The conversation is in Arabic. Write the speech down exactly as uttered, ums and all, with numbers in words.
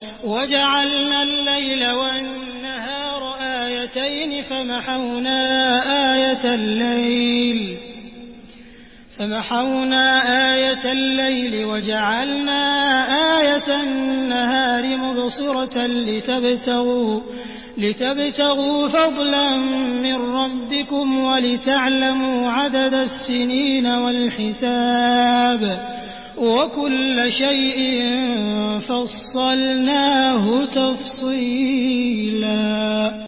وَجَعَلْنَا اللَّيْلَ وَالنَّهَارَ آيَتَيْنِ فَمَحَوْنَا آيَةَ اللَّيْلِ فَمَحَوْنَا آيَةَ اللَّيْلِ وَجَعَلْنَا آيَةَ النَّهَارِ مُبْصِرَةً لِتَبْتَغُوا لِتَبْتَغُوا فَضْلًا مِّن رَّبِّكُمْ وَلِتَعْلَمُوا عَدَدَ السِّنِينَ وَالْحِسَابَ ۚ وَكُلَّ شَيْءٍ فَصَّلْنَاهُ تَفْصِيلًا